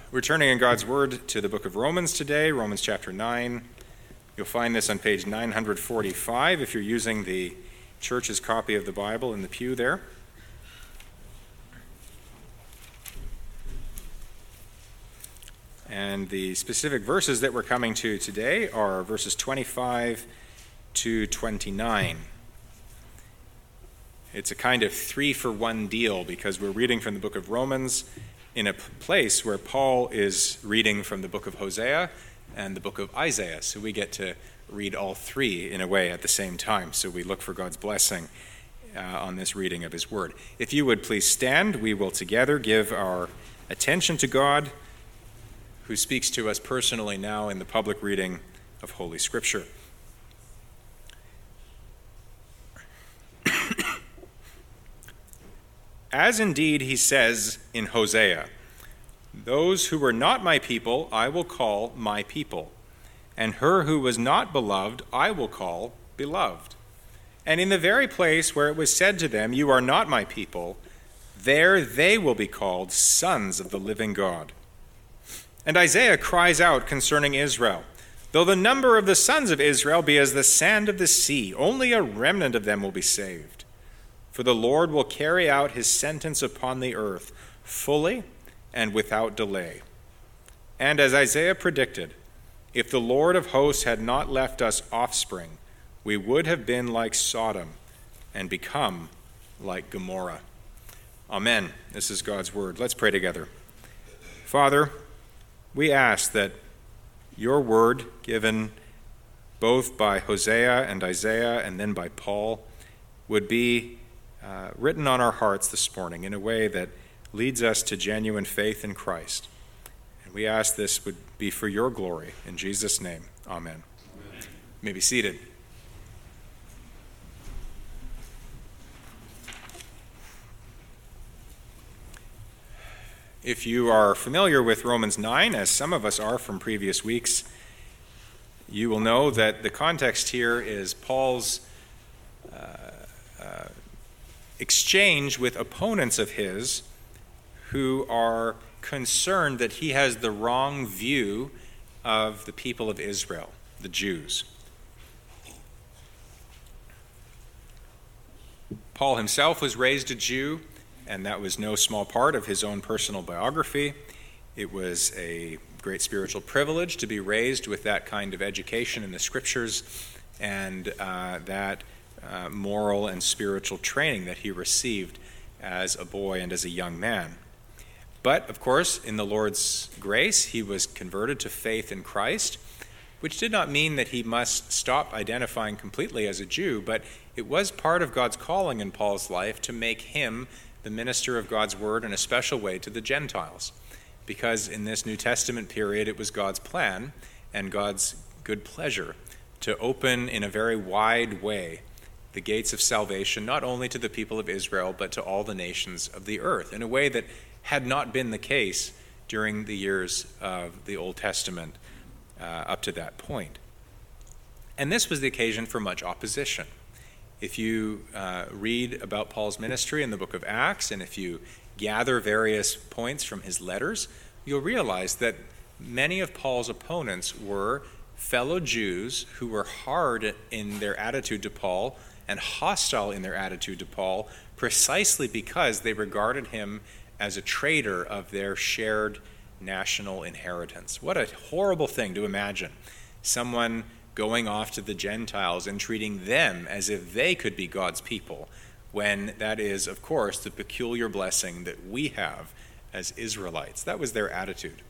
We're turning in God's Word to the book of Romans today, Romans chapter 9. You'll find this on page 945 if you're using the church's copy of the Bible in the pew there. And the specific verses that we're coming to today are verses 25 to 29. It's a kind of 3-for-1 deal because we're reading from the book of Romans in a place where Paul is reading from the book of Hosea and the book of Isaiah. So we get to read all three in a way at the same time. So we look for God's blessing on this reading of his word. If you would please stand, we will together give our attention to God, who speaks to us personally now in the public reading of Holy Scripture. As indeed he says in Hosea, "Those who were not my people I will call my people, and her who was not beloved I will call beloved. And in the very place where it was said to them, 'You are not my people,' there they will be called sons of the living God." And Isaiah cries out concerning Israel, "Though the number of the sons of Israel be as the sand of the sea, only a remnant of them will be saved. For the Lord will carry out his sentence upon the earth fully and without delay." And as Isaiah predicted, if the Lord of hosts had not left us offspring, we would have been like Sodom and become like Gomorrah. Amen. This is God's word. Let's pray together. Father, we ask that your word, given both by Hosea and Isaiah and then by Paul, would be written on our hearts this morning in a way that leads us to genuine faith in Christ. And we ask this would be for your glory. In Jesus' name, amen. You may be seated. If you are familiar with Romans 9, as some of us are from previous weeks, you will know that the context here is Paul's exchange with opponents of his who are concerned that he has the wrong view of the people of Israel, the Jews. Paul himself was raised a Jew, and that was no small part of his own personal biography. It was a great spiritual privilege to be raised with that kind of education in the Scriptures and that moral and spiritual training that he received as a boy and as a young man. But, of course, in the Lord's grace, he was converted to faith in Christ, which did not mean that he must stop identifying completely as a Jew, but it was part of God's calling in Paul's life to make him the minister of God's word in a special way to the Gentiles, because in this New Testament period it was God's plan and God's good pleasure to open in a very wide way the gates of salvation, not only to the people of Israel, but to all the nations of the earth, in a way that had not been the case during the years of the Old Testament up to that point. And this was the occasion for much opposition. If you read about Paul's ministry in the book of Acts, and if you gather various points from his letters, you'll realize that many of Paul's opponents were fellow Jews who were hard in their attitude to Paul and hostile in their attitude to Paul precisely because they regarded him as a traitor of their shared national inheritance. What a horrible thing to imagine. Someone going off to the Gentiles and treating them as if they could be God's people, when that is, of course, the peculiar blessing that we have as Israelites. That was their attitude.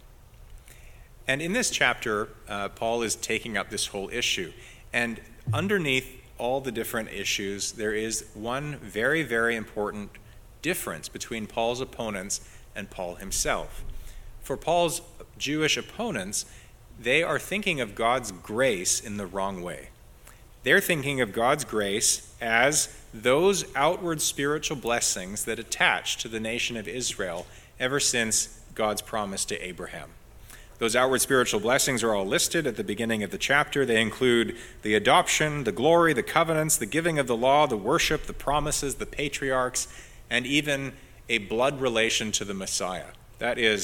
And in this chapter, Paul is taking up this whole issue. And underneath all the different issues, there is one very, very important difference between Paul's opponents and Paul himself. For Paul's Jewish opponents, they are thinking of God's grace in the wrong way. They're thinking of God's grace as those outward spiritual blessings that attach to the nation of Israel ever since God's promise to Abraham. Those outward spiritual blessings are all listed at the beginning of the chapter. They include the adoption, the glory, the covenants, the giving of the law, the worship, the promises, the patriarchs, and even a blood relation to the Messiah. That is,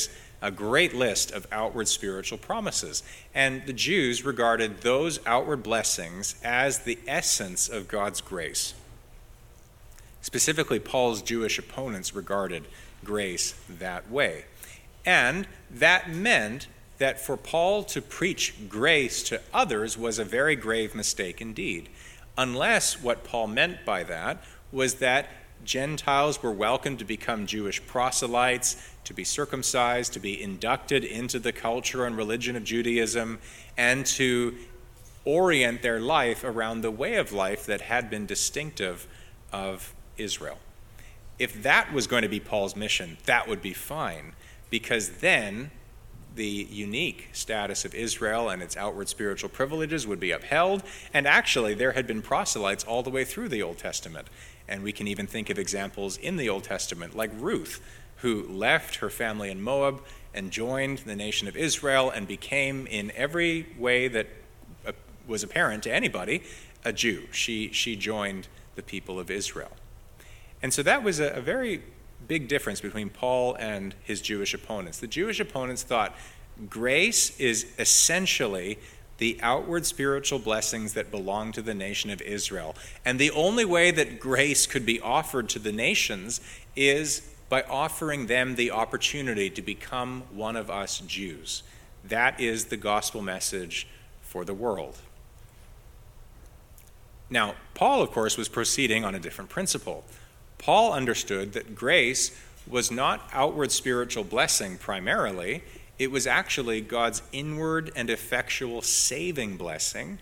a great list of outward spiritual promises. And the Jews regarded those outward blessings as the essence of God's grace. Specifically, Paul's Jewish opponents regarded grace that way. And that meant that for Paul to preach grace to others was a very grave mistake indeed, unless what Paul meant by that was that Gentiles were welcome to become Jewish proselytes, to be circumcised, to be inducted into the culture and religion of Judaism, and to orient their life around the way of life that had been distinctive of Israel. If that was going to be Paul's mission, that would be fine, because then the unique status of Israel and its outward spiritual privileges would be upheld, and actually there had been proselytes all the way through the Old Testament. And we can even think of examples in the Old Testament, like Ruth, who left her family in Moab and joined the nation of Israel and became, in every way that was apparent to anybody, a Jew. She joined the people of Israel. And so that was a very big difference between Paul and his Jewish opponents. The Jewish opponents thought grace is essentially the outward spiritual blessings that belong to the nation of Israel. And the only way that grace could be offered to the nations is by offering them the opportunity to become one of us Jews. That is the gospel message for the world. Now, Paul, of course, was proceeding on a different principle. Paul understood that grace was not outward spiritual blessing primarily. It was actually God's inward and effectual saving blessing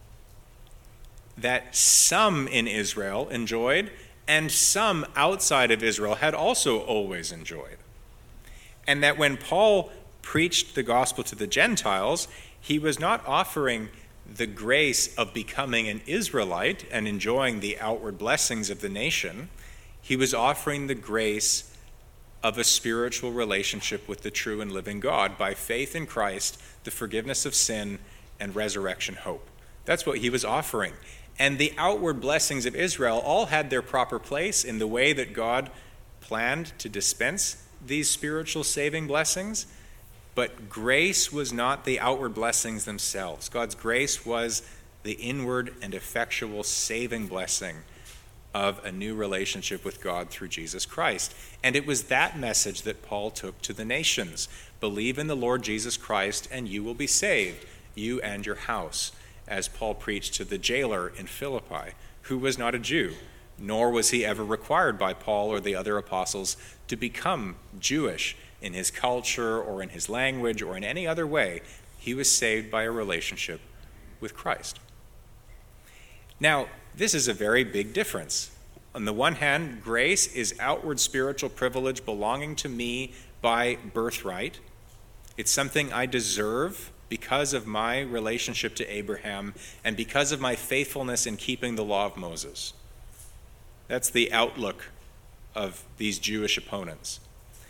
that some in Israel enjoyed and some outside of Israel had also always enjoyed. And that when Paul preached the gospel to the Gentiles, he was not offering the grace of becoming an Israelite and enjoying the outward blessings of the nation. He was offering the grace of a spiritual relationship with the true and living God by faith in Christ, the forgiveness of sin, and resurrection hope. That's what he was offering. And the outward blessings of Israel all had their proper place in the way that God planned to dispense these spiritual saving blessings. But grace was not the outward blessings themselves. God's grace was the inward and effectual saving blessing of a new relationship with God through Jesus Christ. And it was that message that Paul took to the nations. Believe in the Lord Jesus Christ and you will be saved, you and your house, as Paul preached to the jailer in Philippi, who was not a Jew, nor was he ever required by Paul or the other apostles to become Jewish in his culture or in his language or in any other way. He was saved by a relationship with Christ. Now, this is a very big difference. On the one hand, grace is outward spiritual privilege belonging to me by birthright. It's something I deserve because of my relationship to Abraham and because of my faithfulness in keeping the law of Moses. That's the outlook of these Jewish opponents.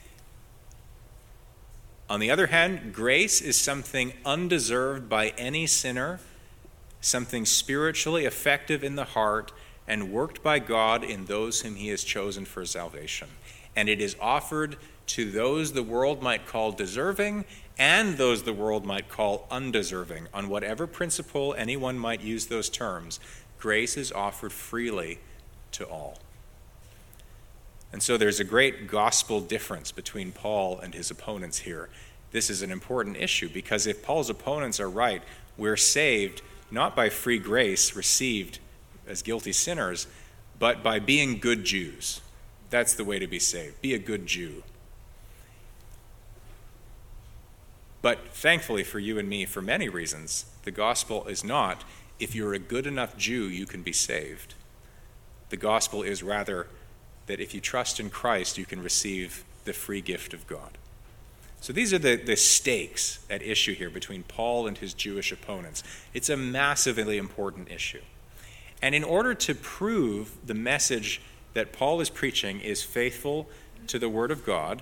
On the other hand, grace is something undeserved by any sinner, something spiritually effective in the heart and worked by God in those whom he has chosen for salvation. And it is offered to those the world might call deserving and those the world might call undeserving. On whatever principle anyone might use those terms, grace is offered freely to all. And so there's a great gospel difference between Paul and his opponents here. This is an important issue because if Paul's opponents are right, we're saved not by free grace received as guilty sinners, but by being good Jews. That's the way to be saved. Be a good Jew. But thankfully for you and me, for many reasons, the gospel is not, if you're a good enough Jew, you can be saved. The gospel is rather that if you trust in Christ, you can receive the free gift of God. So these are the stakes at issue here between Paul and his Jewish opponents. It's a massively important issue. And in order to prove the message that Paul is preaching is faithful to the Word of God,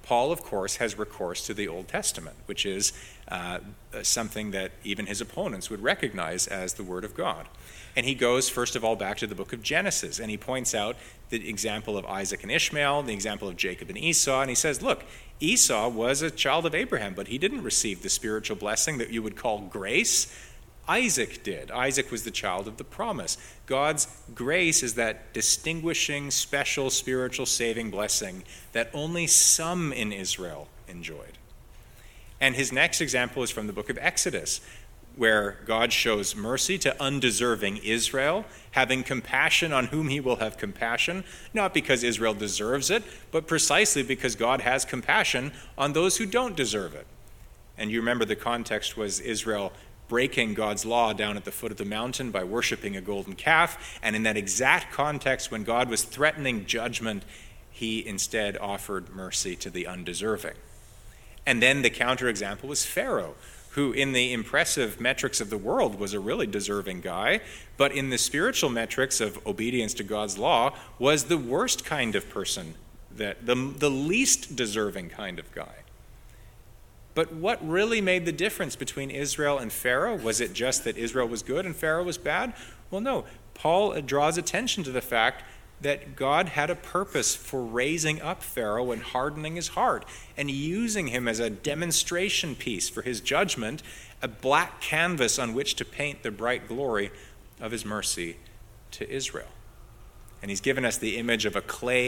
Paul, of course, has recourse to the Old Testament, which is something that even his opponents would recognize as the Word of God. And he goes, first of all, back to the book of Genesis, and he points out the example of Isaac and Ishmael, the example of Jacob and Esau, and he says, look, Esau was a child of Abraham, but he didn't receive the spiritual blessing that you would call grace. Isaac did. Isaac was the child of the promise. God's grace is that distinguishing, special, spiritual, saving blessing that only some in Israel enjoyed. And his next example is from the book of Exodus, where God shows mercy to undeserving Israel, having compassion on whom he will have compassion, not because Israel deserves it, but precisely because God has compassion on those who don't deserve it. And you remember the context was Israel breaking God's law down at the foot of the mountain by worshiping a golden calf, and in that exact context, when God was threatening judgment, he instead offered mercy to the undeserving. And then the counterexample was Pharaoh, who in the impressive metrics of the world was a really deserving guy, but in the spiritual metrics of obedience to God's law was the worst kind of person, the least deserving kind of guy. But what really made the difference between Israel and Pharaoh? Was it just that Israel was good and Pharaoh was bad? Well, no. Paul draws attention to the fact that God had a purpose for raising up Pharaoh and hardening his heart and using him as a demonstration piece for his judgment, a black canvas on which to paint the bright glory of his mercy to Israel. And he's given us the image of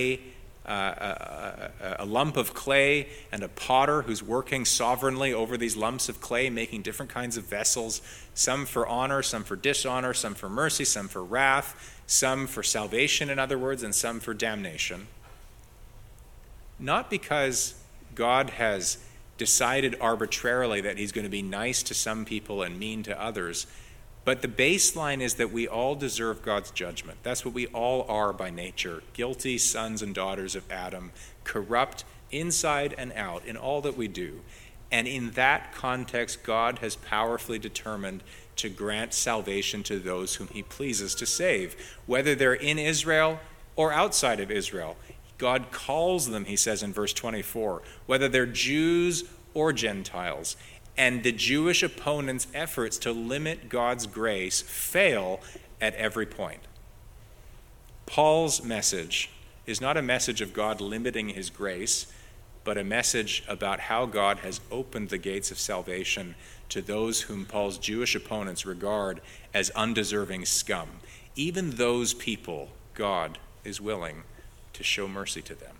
a lump of clay and a potter who's working sovereignly over these lumps of clay, making different kinds of vessels, some for honor, some for dishonor, some for mercy, some for wrath, some for salvation, in other words, and some for damnation. Not because God has decided arbitrarily that he's going to be nice to some people and mean to others, but the baseline is that we all deserve God's judgment. That's what we all are by nature, guilty sons and daughters of Adam, corrupt inside and out in all that we do. And in that context, God has powerfully determined to grant salvation to those whom he pleases to save, whether they're in Israel or outside of Israel. God calls them, he says in verse 24, whether they're Jews or Gentiles. And the Jewish opponents' efforts to limit God's grace fail at every point. Paul's message is not a message of God limiting his grace, but a message about how God has opened the gates of salvation to those whom Paul's Jewish opponents regard as undeserving scum. Even those people, God is willing to show mercy to them.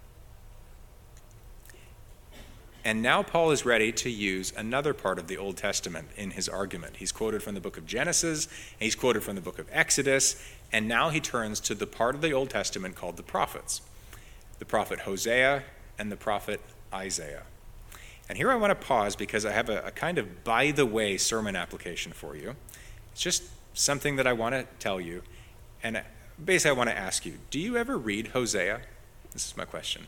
And now Paul is ready to use another part of the Old Testament in his argument. He's quoted from the book of Genesis, and he's quoted from the book of Exodus, and now he turns to the part of the Old Testament called the prophets, the prophet Hosea and the prophet Isaiah. And here I want to pause because I have a kind of by-the-way sermon application for you. It's just something that I want to tell you, and basically I want to ask you, do you ever read Hosea? This is my question.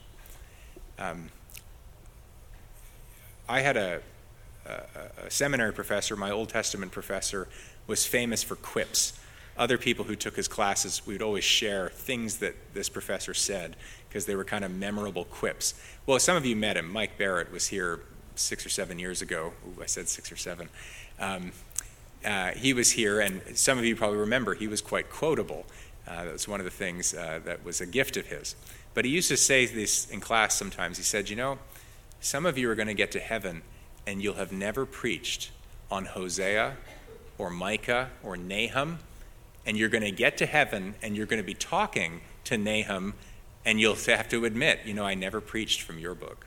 I had a seminary professor, my Old Testament professor, was famous for quips. Other people who took his classes, we would always share things that this professor said because they were kind of memorable quips. Well, some of you met him. Mike Barrett was here 6 or 7 years ago. Ooh, I said 6 or 7. He was here, and some of you probably remember he was quite quotable. That was one of the things that was a gift of his. But he used to say this in class sometimes. He said, you know, some of you are going to get to heaven and you'll have never preached on Hosea or Micah or Nahum, and you're going to get to heaven and you're going to be talking to Nahum and you'll have to admit, you know, I never preached from your book.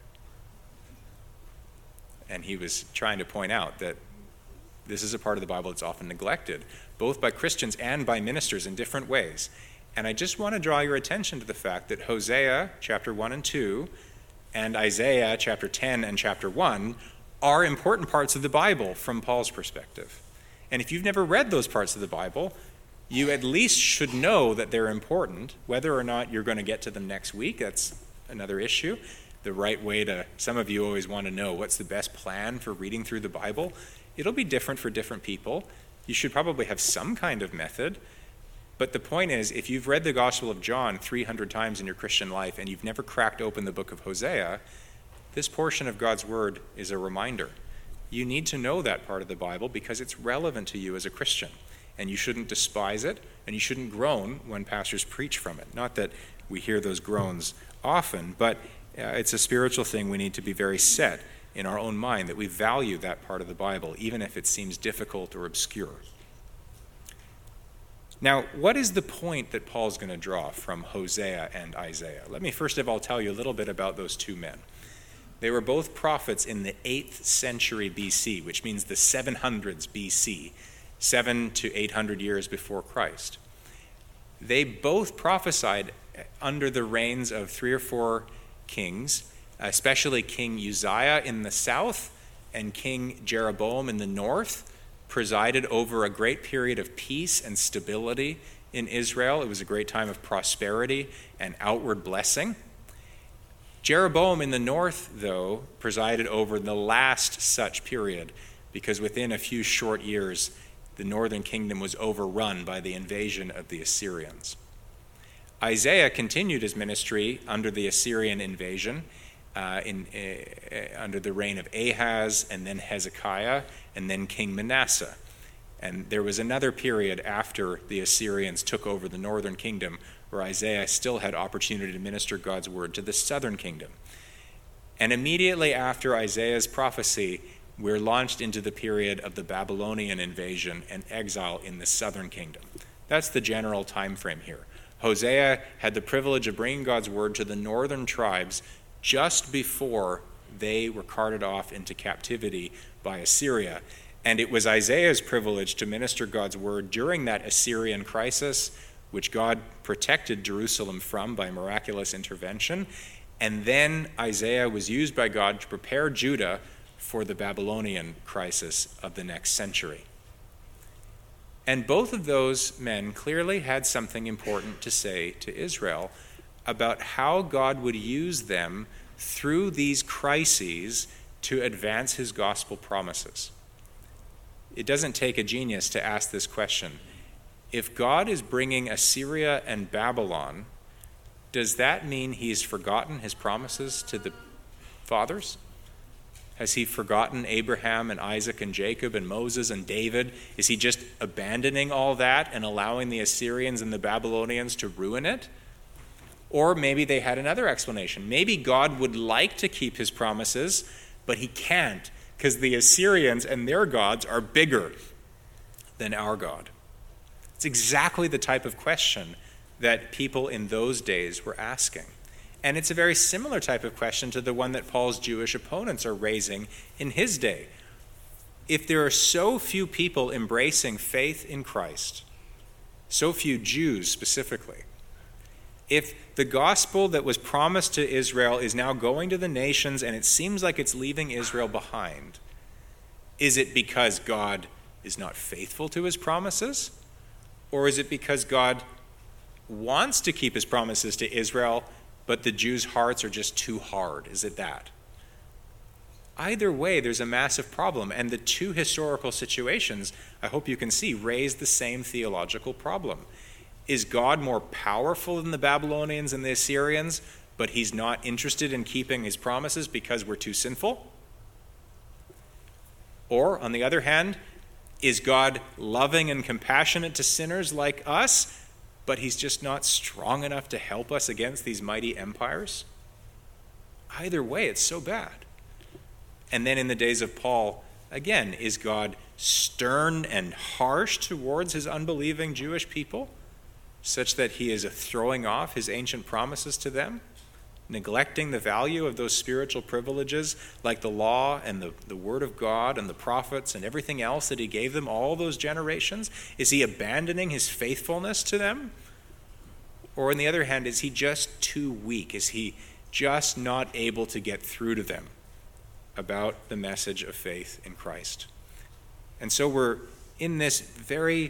And he was trying to point out that this is a part of the Bible that's often neglected, both by Christians and by ministers in different ways. And I just want to draw your attention to the fact that Hosea chapter 1 and 2 and Isaiah chapter 10 and chapter 1 are important parts of the Bible from Paul's perspective. And if you've never read those parts of the Bible, you at least should know that they're important. Whether or not you're going to get to them next week, that's another issue. The right way to, some of you always want to know what's the best plan for reading through the Bible. It'll be different for different people. You should probably have some kind of method. But the point is, if you've read the Gospel of John 300 times in your Christian life and you've never cracked open the book of Hosea, this portion of God's word is a reminder. You need to know that part of the Bible because it's relevant to you as a Christian, and you shouldn't despise it, and you shouldn't groan when pastors preach from it. Not that we hear those groans often, but it's a spiritual thing we need to be very set in our own mind, that we value that part of the Bible, even if it seems difficult or obscure. Now, what is the point that Paul's going to draw from Hosea and Isaiah? Let me first of all tell you a little bit about those two men. They were both prophets in the 8th century BC, which means the 700s BC, 700 to 800 years before Christ. They both prophesied under the reigns of 3 or 4 kings, especially King Uzziah in the south and King Jeroboam in the north, presided over a great period of peace and stability in Israel. It was a great time of prosperity and outward blessing. Jeroboam in the north, though, presided over the last such period, because within a few short years, the northern kingdom was overrun by the invasion of the Assyrians. Isaiah continued his ministry under the Assyrian invasion, under the reign of Ahaz, and then Hezekiah, and then King Manasseh. And there was another period after the Assyrians took over the northern kingdom where Isaiah still had opportunity to minister God's word to the southern kingdom. And immediately after Isaiah's prophecy, we're launched into the period of the Babylonian invasion and exile in the southern kingdom. That's the general time frame here. Hosea had the privilege of bringing God's word to the northern tribes just before they were carted off into captivity by Assyria. And it was Isaiah's privilege to minister God's word during that Assyrian crisis, which God protected Jerusalem from by miraculous intervention. And then Isaiah was used by God to prepare Judah for the Babylonian crisis of the next century. And both of those men clearly had something important to say to Israel about how God would use them through these crises to advance his gospel promises. It doesn't take a genius to ask this question. If God is bringing Assyria and Babylon, does that mean he's forgotten his promises to the fathers? Has he forgotten Abraham and Isaac and Jacob and Moses and David? Is he just abandoning all that and allowing the Assyrians and the Babylonians to ruin it? Or maybe they had another explanation. Maybe God would like to keep his promises, but he can't because the Assyrians and their gods are bigger than our God. It's exactly the type of question that people in those days were asking. And it's a very similar type of question to the one that Paul's Jewish opponents are raising in his day. If there are so few people embracing faith in Christ, so few Jews specifically, if the gospel that was promised to Israel is now going to the nations and it seems like it's leaving Israel behind, is it because God is not faithful to his promises? Or is it because God wants to keep his promises to Israel, but the Jews' hearts are just too hard? Is it that? Either way, there's a massive problem, and the two historical situations, I hope you can see, raise the same theological problem. Is God more powerful than the Babylonians and the Assyrians, but he's not interested in keeping his promises because we're too sinful? Or, on the other hand, is God loving and compassionate to sinners like us, but he's just not strong enough to help us against these mighty empires? Either way, it's so bad. And then in the days of Paul, again, is God stern and harsh towards his unbelieving Jewish people, such that he is throwing off his ancient promises to them, neglecting the value of those spiritual privileges like the law and the word of God and the prophets and everything else that he gave them all those generations? Is he abandoning his faithfulness to them? Or on the other hand, is he just too weak? Is he just not able to get through to them about the message of faith in Christ? And so we're in this very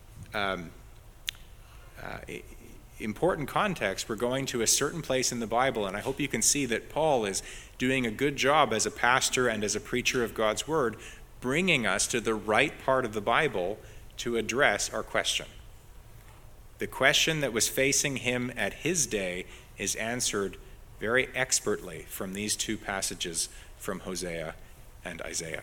important context. We're going to a certain place in the Bible, and I hope you can see that Paul is doing a good job as a pastor and as a preacher of God's word, bringing us to the right part of the Bible to address our question. The question that was facing him at his day is answered very expertly from these two passages from Hosea and Isaiah.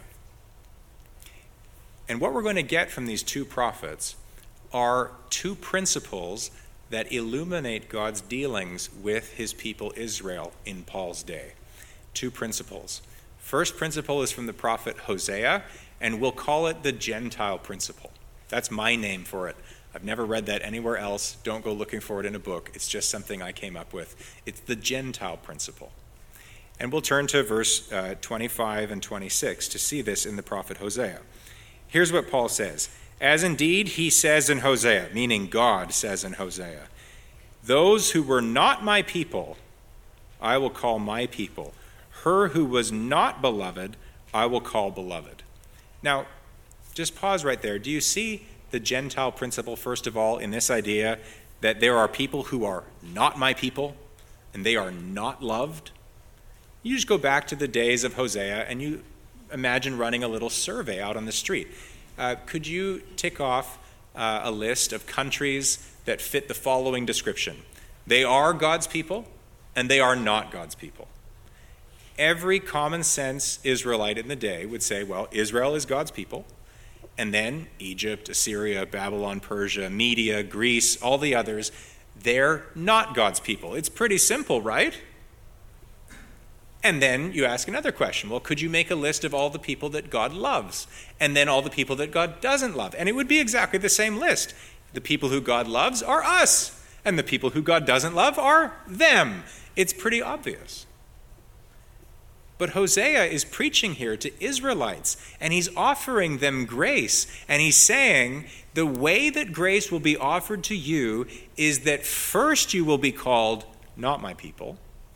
And what we're going to get from these two prophets are two principles that illuminate God's dealings with his people Israel in Paul's day. Two principles. First principle is from the prophet Hosea, and we'll call it the Gentile principle. That's my name for it. I've never read that anywhere else. Don't go looking for it in a book. It's just something I came up with. It's the Gentile principle. And we'll turn to verse 25 and 26 to see this in the prophet Hosea. Here's what Paul says. As indeed he says in Hosea, meaning God says in Hosea, those who were not my people, I will call my people. Her who was not beloved, I will call beloved. Now, just pause right there. Do you see the Gentile principle, first of all, in this idea that there are people who are not my people and they are not loved? You just go back to the days of Hosea and you imagine running a little survey out on the street. Could you tick off a list of countries that fit the following description? They are God's people and they are not God's people. Every common sense Israelite in the day would say, well, Israel is God's people, and then Egypt, Assyria, Babylon, Persia, Media, Greece, all the others, they're not God's people. It's pretty simple, right? And then you ask another question. Well, could you make a list of all the people that God loves, and then all the people that God doesn't love? And it would be exactly the same list. The people who God loves are us, and the people who God doesn't love are them. It's pretty obvious. But Hosea is preaching here to Israelites, and he's offering them grace. And he's saying the way that grace will be offered to you is that first you will be called not my people,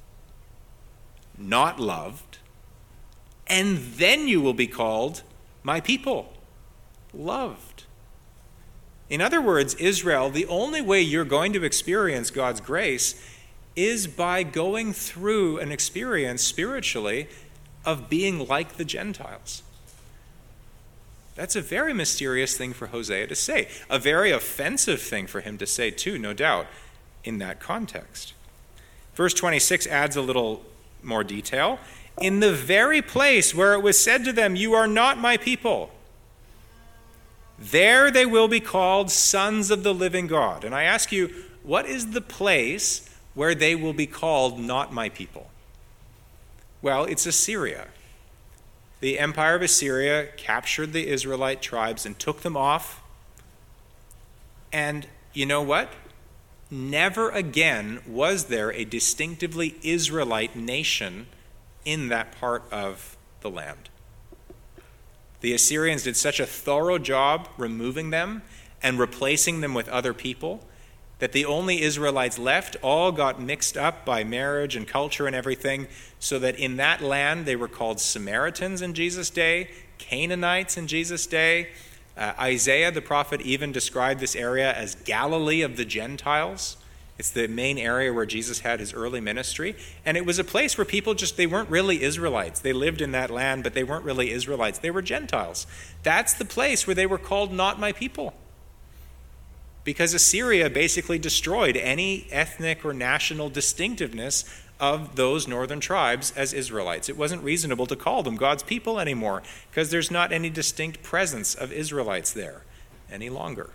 not loved, and then you will be called my people, loved. In other words, Israel, the only way you're going to experience God's grace is by going through an experience spiritually of being like the Gentiles. That's a very mysterious thing for Hosea to say, a very offensive thing for him to say too, no doubt, in that context. Verse 26 adds a little more detail. In the very place where it was said to them, you are not my people, there they will be called sons of the living God. And I ask you, what is the place where they will be called not my people? Well, it's Assyria. The empire of Assyria captured the Israelite tribes and took them off. And you know what? Never again was there a distinctively Israelite nation in that part of the land. The Assyrians did such a thorough job removing them and replacing them with other people that the only Israelites left all got mixed up by marriage and culture and everything, so that in that land they were called Samaritans in Jesus' day, Canaanites in Jesus' day. Isaiah the prophet even described this area as Galilee of the Gentiles. It's the main area where Jesus had his early ministry. And it was a place where people they weren't really Israelites. They lived in that land, but they weren't really Israelites. They were Gentiles. That's the place where they were called not my people. Because Assyria basically destroyed any ethnic or national distinctiveness of those northern tribes as Israelites. It wasn't reasonable to call them God's people anymore because there's not any distinct presence of Israelites there any longer.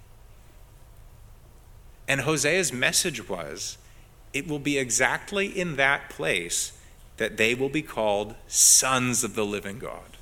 And Hosea's message was, it will be exactly in that place that they will be called sons of the living God.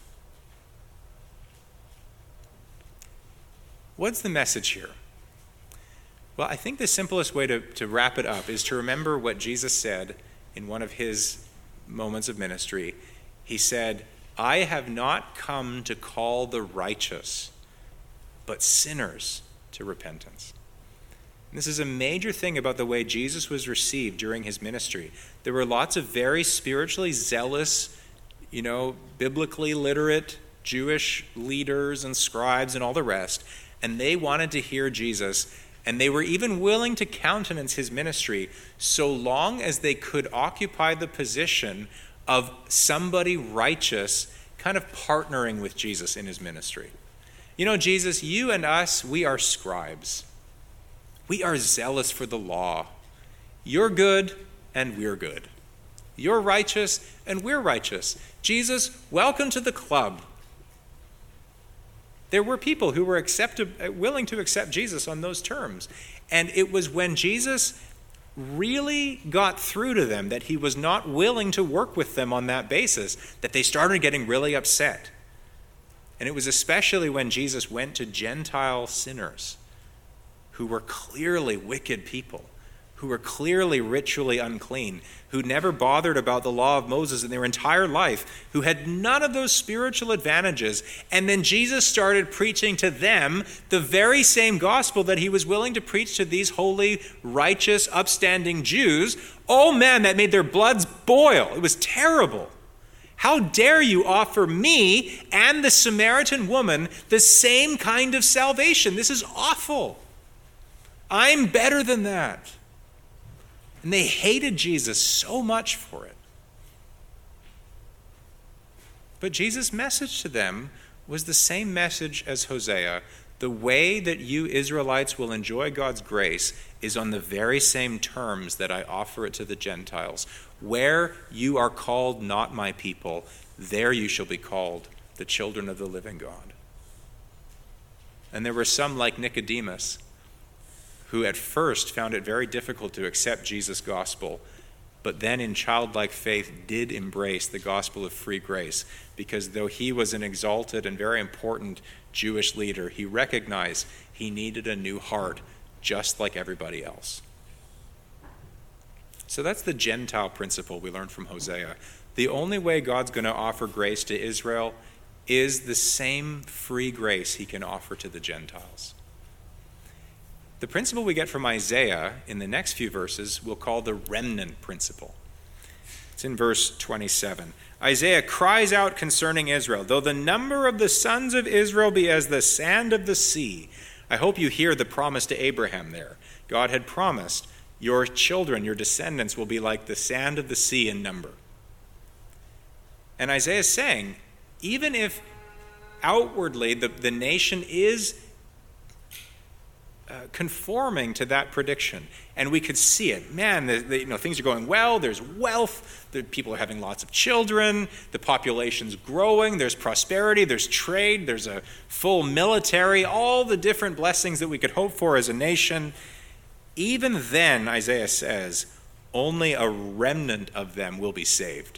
What's the message here? Well, I think the simplest way to wrap it up is to remember what Jesus said in one of his moments of ministry. He said, I have not come to call the righteous, but sinners to repentance. And this is a major thing about the way Jesus was received during his ministry. There were lots of very spiritually zealous, biblically literate Jewish leaders and scribes and all the rest, and they wanted to hear Jesus. And they were even willing to countenance his ministry so long as they could occupy the position of somebody righteous kind of partnering with Jesus in his ministry. Jesus, you and us, we are scribes. We are zealous for the law. You're good and we're good. You're righteous, and we're righteous. Jesus, welcome to the club. There were people who were willing to accept Jesus on those terms. And it was when Jesus really got through to them that he was not willing to work with them on that basis that they started getting really upset. And it was especially when Jesus went to Gentile sinners who were clearly wicked people, who were clearly ritually unclean, who never bothered about the law of Moses in their entire life, who had none of those spiritual advantages. And then Jesus started preaching to them the very same gospel that he was willing to preach to these holy, righteous, upstanding Jews. Oh man, that made their bloods boil. It was terrible. How dare you offer me and the Samaritan woman the same kind of salvation? This is awful. I'm better than that. And they hated Jesus so much for it. But Jesus' message to them was the same message as Hosea. The way that you Israelites will enjoy God's grace is on the very same terms that I offer it to the Gentiles. Where you are called not my people, there you shall be called the children of the living God. And there were some like Nicodemus, who at first found it very difficult to accept Jesus' gospel, but then in childlike faith did embrace the gospel of free grace, because though he was an exalted and very important Jewish leader, he recognized he needed a new heart just like everybody else. So that's the Gentile principle we learned from Hosea. The only way God's going to offer grace to Israel is the same free grace he can offer to the Gentiles. The principle we get from Isaiah in the next few verses we'll call the remnant principle. It's in verse 27. Isaiah cries out concerning Israel, though the number of the sons of Israel be as the sand of the sea. I hope you hear the promise to Abraham there. God had promised, your children, your descendants will be like the sand of the sea in number. And Isaiah is saying, even if outwardly the nation is conforming to that prediction, and we could see it. Man, things are going well. There's wealth. People are having lots of children. The population's growing. There's prosperity. There's trade. There's a full military. All the different blessings that we could hope for as a nation. Even then, Isaiah says, only a remnant of them will be saved.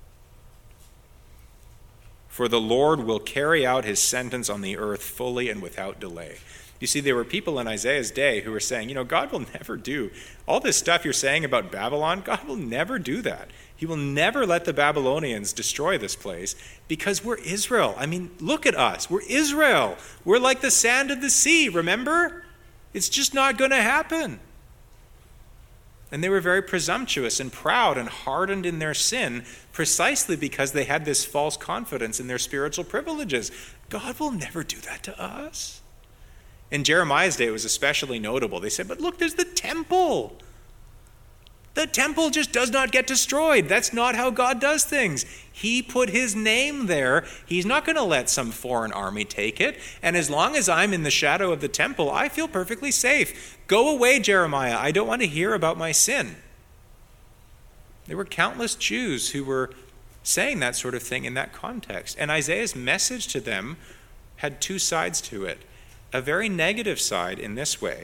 For the Lord will carry out his sentence on the earth fully and without delay. You see, there were people in Isaiah's day who were saying, God will never do all this stuff you're saying about Babylon. God will never do that. He will never let the Babylonians destroy this place because we're Israel. I mean, look at us. We're Israel. We're like the sand of the sea, remember? It's just not going to happen. And they were very presumptuous and proud and hardened in their sin precisely because they had this false confidence in their spiritual privileges. God will never do that to us. In Jeremiah's day, it was especially notable. They said, but look, there's the temple. The temple just does not get destroyed. That's not how God does things. He put his name there. He's not going to let some foreign army take it. And as long as I'm in the shadow of the temple, I feel perfectly safe. Go away, Jeremiah. I don't want to hear about my sin. There were countless Jews who were saying that sort of thing in that context. And Isaiah's message to them had two sides to it. A very negative side in this way.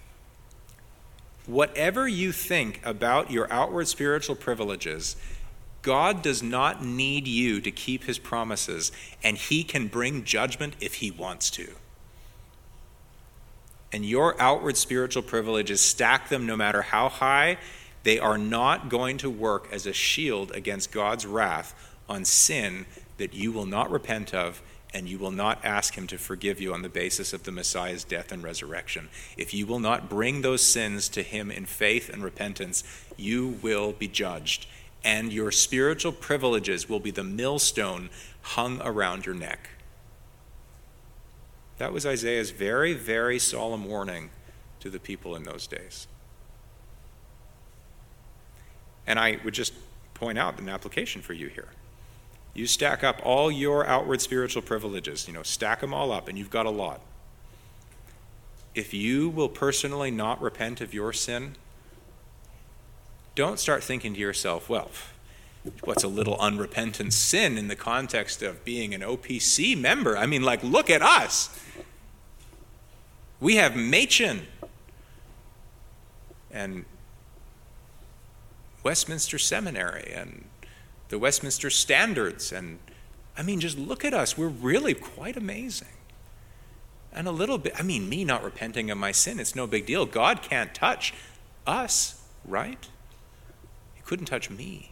Whatever you think about your outward spiritual privileges, God does not need you to keep his promises, and he can bring judgment if he wants to. And your outward spiritual privileges, stack them no matter how high, they are not going to work as a shield against God's wrath on sin that you will not repent of, and you will not ask him to forgive you on the basis of the Messiah's death and resurrection. If you will not bring those sins to him in faith and repentance, you will be judged, and your spiritual privileges will be the millstone hung around your neck. That was Isaiah's very, very solemn warning to the people in those days. And I would just point out an application for you here. You stack up all your outward spiritual privileges, stack them all up, and you've got a lot. If you will personally not repent of your sin, don't start thinking to yourself, well, what's a little unrepentant sin in the context of being an OPC member? I mean, like, look at us. We have Machen and Westminster Seminary and the Westminster Standards. And I mean, just look at us. We're really quite amazing. And a little bit, I mean, me not repenting of my sin, it's no big deal. God can't touch us, right? He couldn't touch me.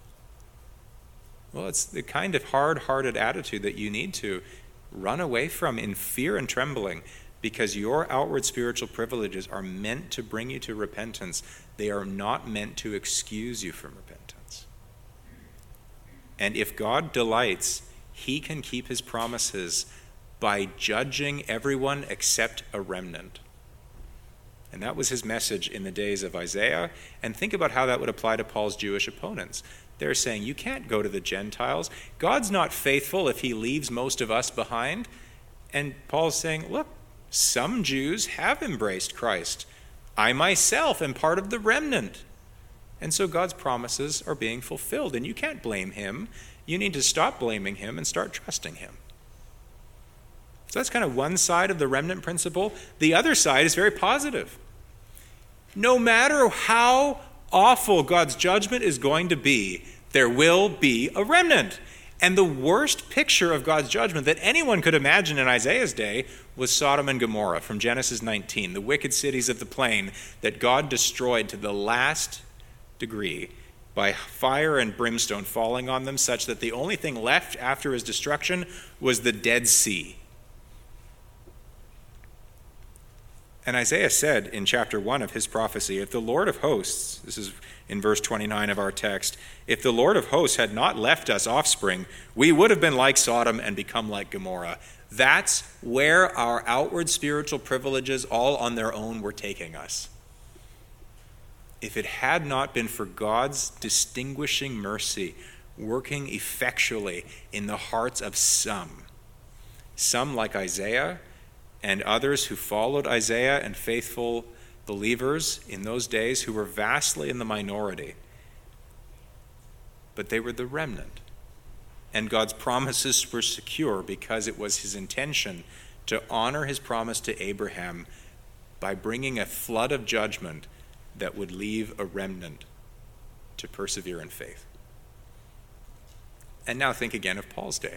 Well, it's the kind of hard-hearted attitude that you need to run away from in fear and trembling, because your outward spiritual privileges are meant to bring you to repentance. They are not meant to excuse you from repentance. And if God delights, he can keep his promises by judging everyone except a remnant. And that was his message in the days of Isaiah. And think about how that would apply to Paul's Jewish opponents. They're saying, you can't go to the Gentiles. God's not faithful if he leaves most of us behind. And Paul's saying, look, some Jews have embraced Christ. I myself am part of the remnant. And so God's promises are being fulfilled. And you can't blame him. You need to stop blaming him and start trusting him. So that's kind of one side of the remnant principle. The other side is very positive. No matter how awful God's judgment is going to be, there will be a remnant. And the worst picture of God's judgment that anyone could imagine in Isaiah's day was Sodom and Gomorrah from Genesis 19, the wicked cities of the plain that God destroyed to the last degree by fire and brimstone falling on them, such that the only thing left after his destruction was the Dead Sea. And Isaiah said in chapter 1 of his prophecy, if the Lord of hosts, this is in verse 29 of our text, if the Lord of hosts had not left us offspring, we would have been like Sodom and become like Gomorrah. That's where our outward spiritual privileges all on their own were taking us. If it had not been for God's distinguishing mercy working effectually in the hearts of some like Isaiah, and others who followed Isaiah and faithful believers in those days who were vastly in the minority. But they were the remnant. And God's promises were secure because it was his intention to honor his promise to Abraham by bringing a flood of judgment that would leave a remnant to persevere in faith. And now think again of Paul's day.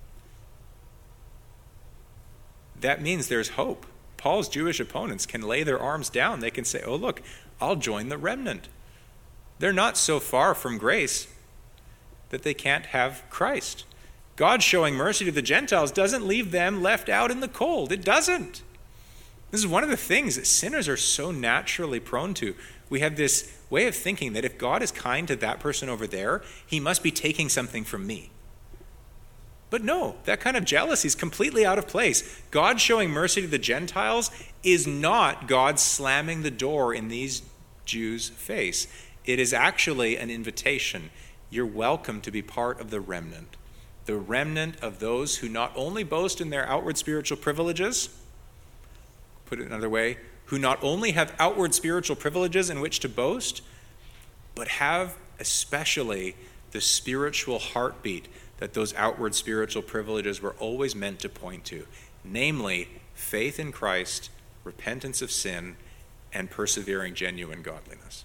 That means there's hope. Paul's Jewish opponents can lay their arms down. They can say, oh, look, I'll join the remnant. They're not so far from grace that they can't have Christ. God showing mercy to the Gentiles doesn't leave them left out in the cold. It doesn't. This is one of the things that sinners are so naturally prone to. We have this way of thinking that if God is kind to that person over there, he must be taking something from me. But no, that kind of jealousy is completely out of place. God showing mercy to the Gentiles is not God slamming the door in these Jews' face. It is actually an invitation. You're welcome to be part of the remnant of those who not only boast in their outward spiritual privileges, put it another way, who not only have outward spiritual privileges in which to boast, but have especially the spiritual heartbeat that those outward spiritual privileges were always meant to point to, namely faith in Christ, repentance of sin, and persevering genuine godliness.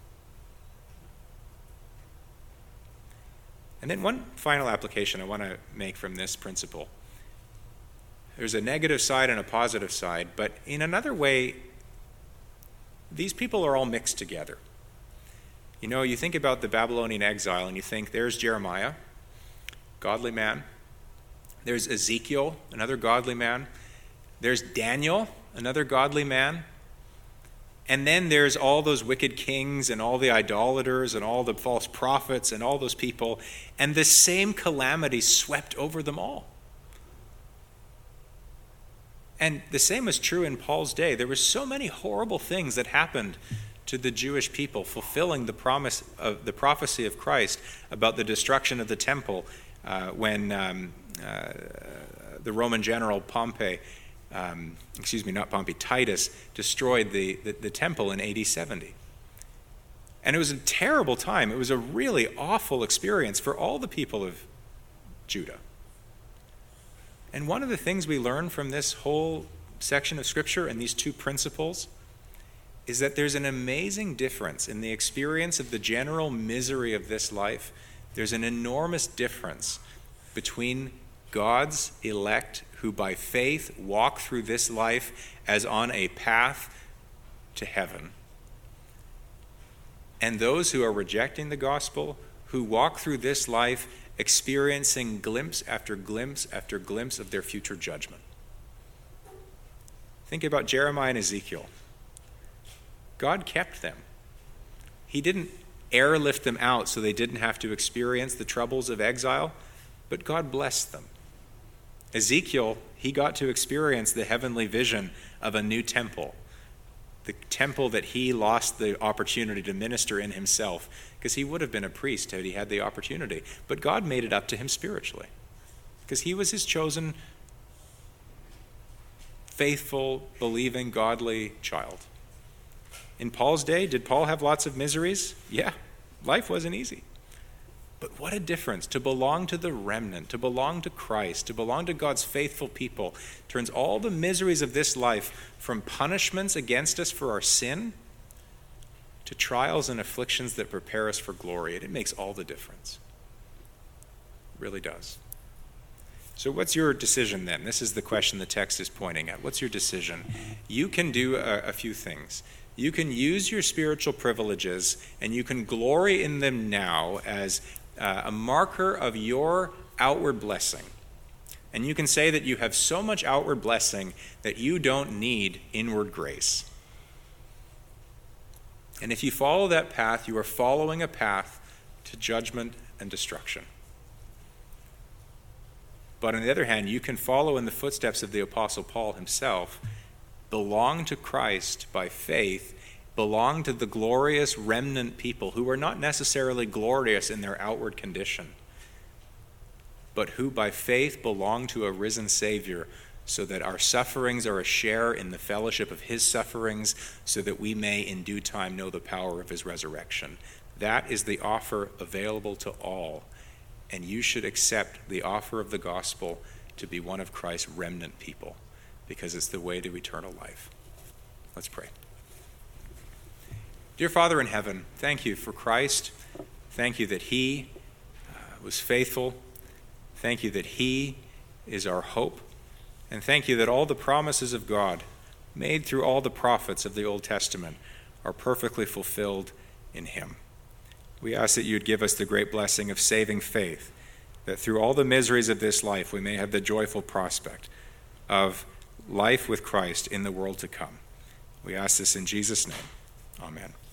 And then one final application I want to make from this principle. There's a negative side and a positive side, but in another way, these people are all mixed together. You know, you think about the Babylonian exile and you think there's Jeremiah, godly man. There's Ezekiel, another godly man. There's Daniel, another godly man. And then there's all those wicked kings and all the idolaters and all the false prophets and all those people. And the same calamity swept over them all. And the same was true in Paul's day. There were so many horrible things that happened to the Jewish people, fulfilling the promise of the prophecy of Christ about the destruction of the temple when the Roman general Titus destroyed the temple in AD 70. And it was a terrible time. It was a really awful experience for all the people of Judah. And one of the things we learn from this whole section of Scripture and these two principles is that there's an amazing difference in the experience of the general misery of this life. There's an enormous difference between God's elect who by faith walk through this life as on a path to heaven, and those who are rejecting the gospel, who walk through this life experiencing glimpse after glimpse after glimpse of their future judgment. Think about Jeremiah and Ezekiel. God kept them. He didn't airlift them out so they didn't have to experience the troubles of exile, but God blessed them. Ezekiel, he got to experience the heavenly vision of a new temple, the temple that he lost the opportunity to minister in himself, because he would have been a priest had he had the opportunity. But God made it up to him spiritually, because he was his chosen, faithful, believing, godly child. In Paul's day, did Paul have lots of miseries? Yeah, life wasn't easy. But what a difference to belong to the remnant, to belong to Christ, to belong to God's faithful people, turns all the miseries of this life from punishments against us for our sin to trials and afflictions that prepare us for glory. And it makes all the difference. It really does. So what's your decision then? This is the question the text is pointing at. What's your decision? You can do a few things. You can use your spiritual privileges and you can glory in them now as a marker of your outward blessing. And you can say that you have so much outward blessing that you don't need inward grace. And if you follow that path, you are following a path to judgment and destruction. But on the other hand, you can follow in the footsteps of the Apostle Paul himself, belong to Christ by faith, belong to the glorious remnant people who are not necessarily glorious in their outward condition, but who by faith belong to a risen Savior, so that our sufferings are a share in the fellowship of his sufferings, so that we may in due time know the power of his resurrection. That is the offer available to all, and you should accept the offer of the gospel to be one of Christ's remnant people, because it's the way to eternal life. Let's pray. Dear Father in heaven, thank you for Christ. Thank you that he was faithful. Thank you that he is our hope. And thank you that all the promises of God made through all the prophets of the Old Testament are perfectly fulfilled in him. We ask that you would give us the great blessing of saving faith, that through all the miseries of this life we may have the joyful prospect of life with Christ in the world to come. We ask this in Jesus' name. Amen.